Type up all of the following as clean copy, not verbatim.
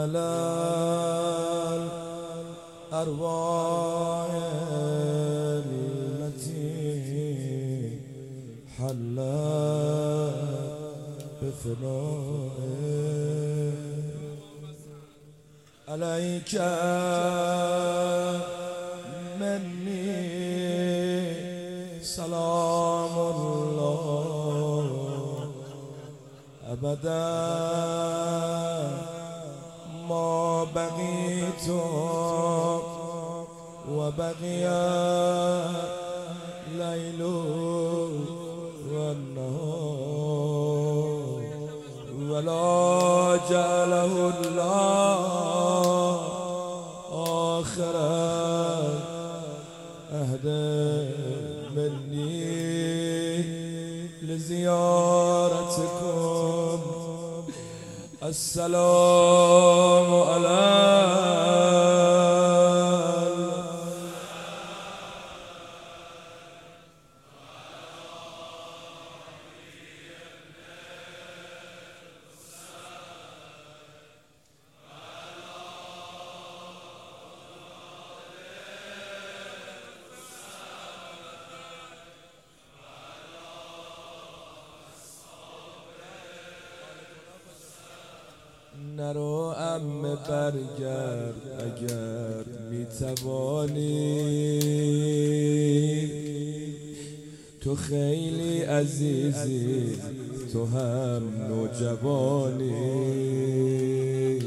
الأرواح التي حلت بفنائك عليك مني سلام الله أبدا ما بقيت وبقي الليل والنهار ولا جعله الله آخر عهد مني لزيارتكم السلام عليكم. نرو عمه برگرد اگر میتوانی، تو خیلی عزیزی تو هم نوجوانی.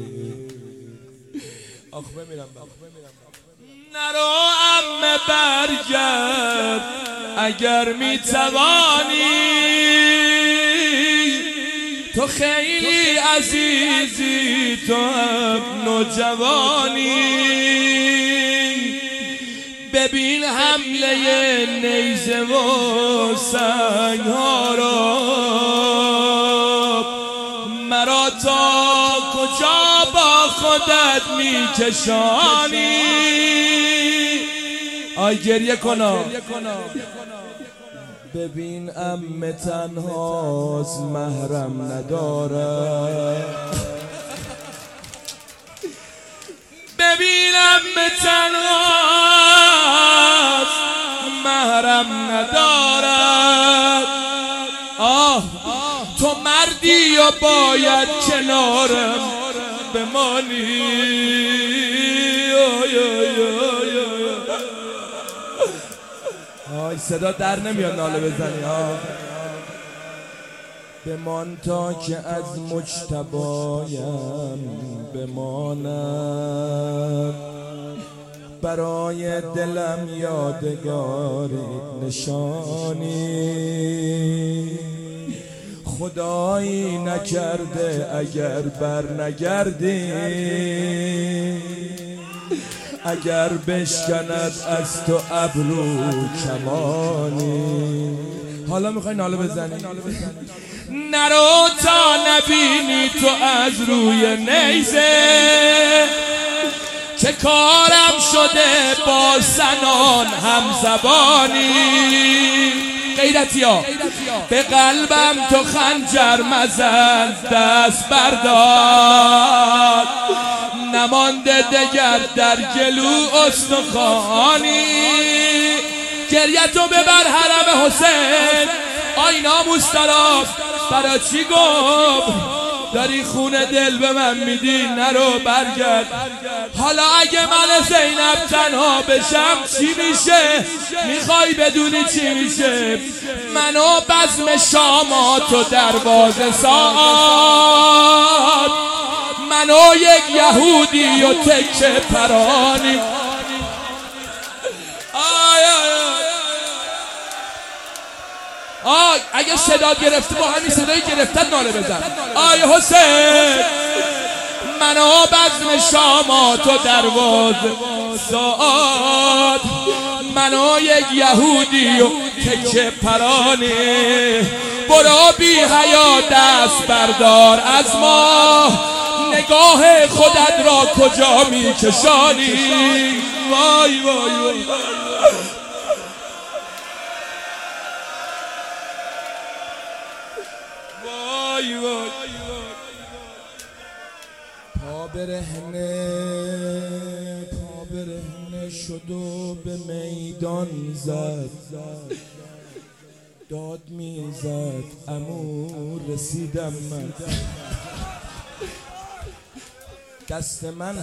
آخ بمیرم. نرو عمه برگرد اگر میتوانی، تو خیلی عزیزی تو هم نوجوانی. ببین حمله نیزه و سنگ ها را، مرا تا کجا با خودت میکشانی. آی گریه کنا. ببین عمه تنهاست محرم نداره، ببین عمه تنهاست محرم نداره. آه تو مردی و باید کنارم بمانی. آی صدا در نمیاد ناله بزنی. بمان تا که از مجتبایم بمانم، برای دلم یادگاری نشانی. خدایی نکرده اگر بر نگردی، اگر بشکند از تو ابرو کمانی. حالا میخوای ناله بزنی؟ نرو تا نبینی تو از روی نیزه، چه کارم شده با زنان همزبانی. غیرتی ها به قلبم تو خنجر مزن دست بردار، نمانده دگر در گلو استخوانی. گریتو ببر حرم حسین، آی ناموس طرف برا چی گفت داری خون دل به من میدی؟ نرو برگرد. حالا اگه من زینب تنها بشم چی میشه؟ میخوای بدونی چی میشه؟ منو بزم شامات و دروازه ساعت، منو یک یهودی و تکه پرانی. آی اگه صدا گرفته با همین صدایی گرفتن ناله بزن. آی حسین منو بزم شامات و دروازه ساعت، منو یک یهودی و تکه پرانی. برو بی حیا دست بردار از ما، نگاه خودت را کجا میکشانی؟ وای وای وای وای وای. پا برهنه شد و به میدان زد، داد میزد عمو رسیدم من، دست من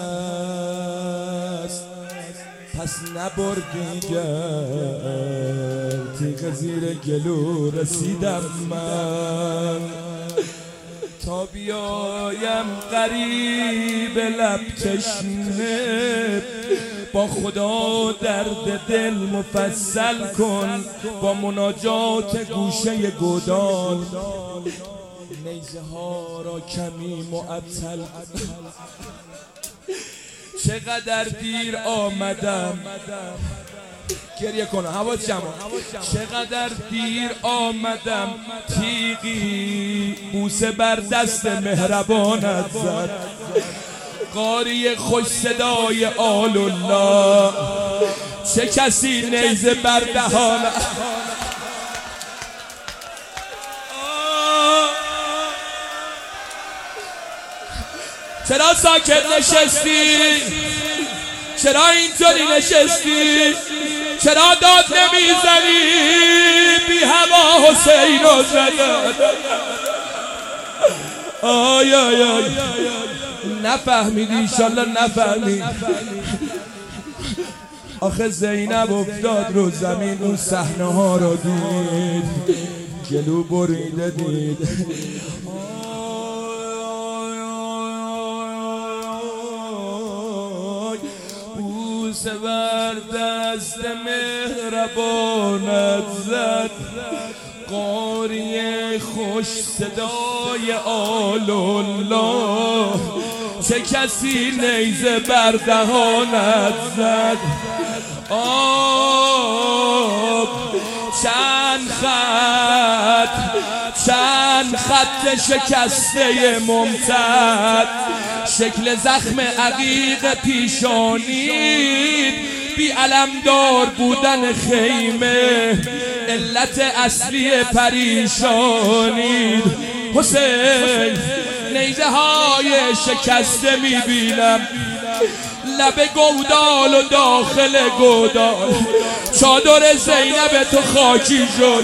هست پس نبردی گر، تیغ زیر گلو رسیدم من، تا بیایم غریب لب تشنه، با خدا درد دل مفصل کن، با مناجات گوشه گودال، نیزه ها را کمی معطل. چقدر دیر آمدم، گریه کنه حواس جمع، چقدر دیر آمدم، تیغی بوسه بر دست مهربانت زد، قاری خوش صدای آل الله، چه کسی نیزه بر دهانت. چرا ساکت نشستی؟ چرا اینطوری نشستی؟ چرا داد نمیزنی؟ بی هوا حسین رو زدن. آی آی آی نفهمیدی، ایشالله نفهمید. آخه زینب افتاد رو زمین، اون صحنه ها رو دید، گلو بریده دید. بوسه بر دست مهربانت زد، قاری خوش صدای آل الله، چه کسی نیزه بر دهانت زد. آب چند خط شکسته ممتد، شکل زخم عقیق پیشانید، بی علمدار بودن خیمه علت اصلی پریشانید. حسین نیزه های شکسته میبینم، لب گودال و داخل گودال، چادر زینب تو خاکی شد،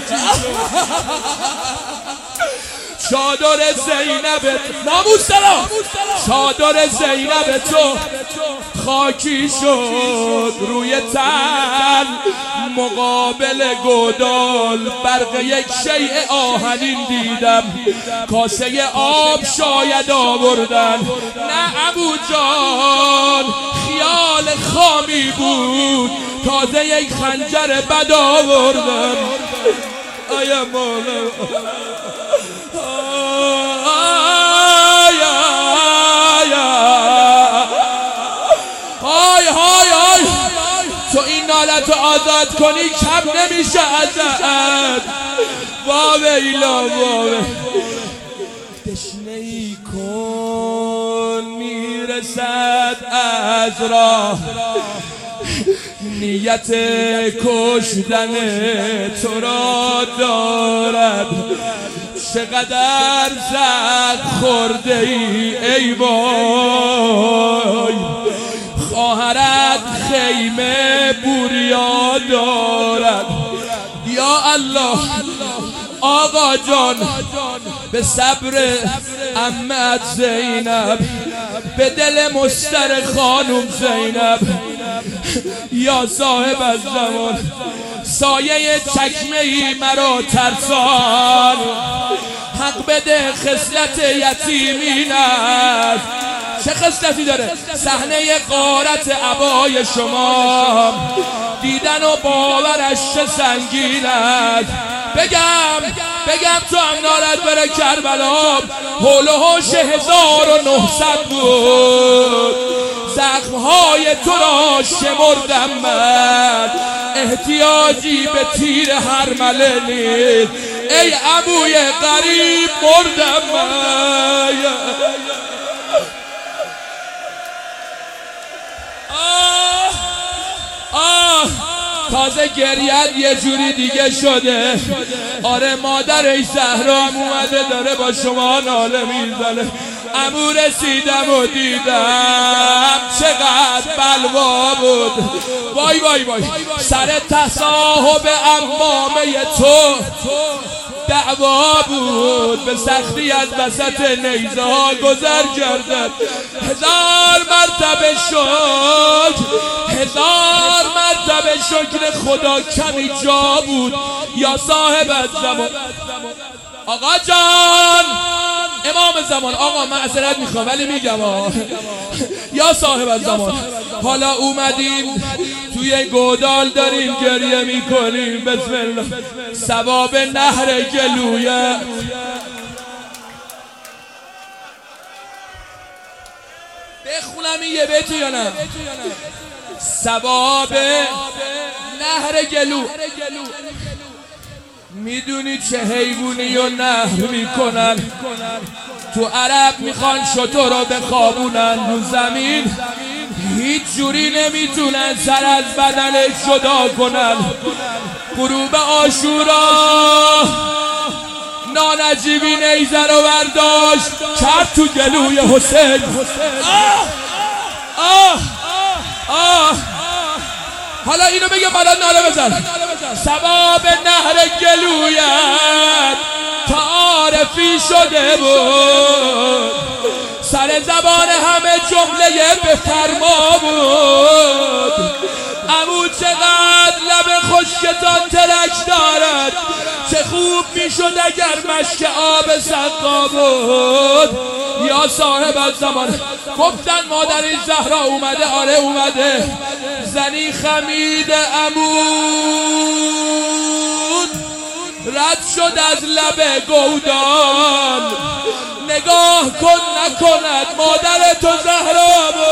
چادر زینب ناموسلا، چادر زینب تو خاکی شد، روی تن مقابل گودال برق یک شیء آهنین دیدم، کاسه آب شاید آوردن، نه ابو جان خیال خامی بود، تازه یک خنجر بد آوردن. آیا مولا تو این نالت رو آزاد کنی کم نمیشه ازت. واویلا تشنه‌ای کن میرسد از راه، نیت کشتن تو را دارد، چقدر زخم خورده ای وای، خواهرت خیمه بوریا دارد. یا الله آقا جان به صبر عمت زینب، به دل مستر خانم زینب، یا صاحب الزمان سایه چکمه‌ای مرا ترسان، حق بده خصلت یتیمین است. چه خصلتی داره؟ صحنه غارت عبای شما دیدن و باورش چه سنگین است. بگم تو هم نالت بره کربلا، حول و حوش 1900 بود، زخمهای تو را شمردم من، احتیاجی به تیر هرمله نیست، ای عموی غریب مردم من. تازه گریت یه جوری دیگه شده. آره مادرش زهرا هم اومده داره با شما ناله میزنه. عمو رسیدم و دیدم چقدر بلوا بود. وای وای وای سر تصاحب عمامه تو دعوا بود، به سختی از وسط نیزه ها گذر کردن. 1000 مرتبه شکر، 1000 مرتبه شکر خدا کمی جا بود یا صاحب الزمان. آقا جان امام زمان، آقا معذرت میخوام ولی میگم یا صاحب الزمان، حالا اومدیم توی گودال داریم گریه میکنیم. بسم الله. ثواب نهر گلویه بخونم این یه بیتو یا نه؟ ثواب نهر گلو. میدونی چه حیوانی و نهر میکنن؟ تو عرب میخوان شتر رو بخوابونن رو زمین، هیچ جوری نمیتونن سر از بدنش جدا کنن. غروب عاشورا نانجیبی نیزه رو برداشت کرد تو گلوی حسین. حالا اینو بگه بالا ناله بزن. ثواب نهر گلویت تعارفی شده بود، سر زبان همه جمله بفرما بود. عمو چقدر لب خشکتان ترک دارد، چه خوب میشد اگر مشک آب سقا بود. یا صاحب الزمان گفتن مادر زهرا اومده. آره اومده. زنی خمید عمود رد شد از لب گودال، نگاه کن نکند مادر تو زهرا بود.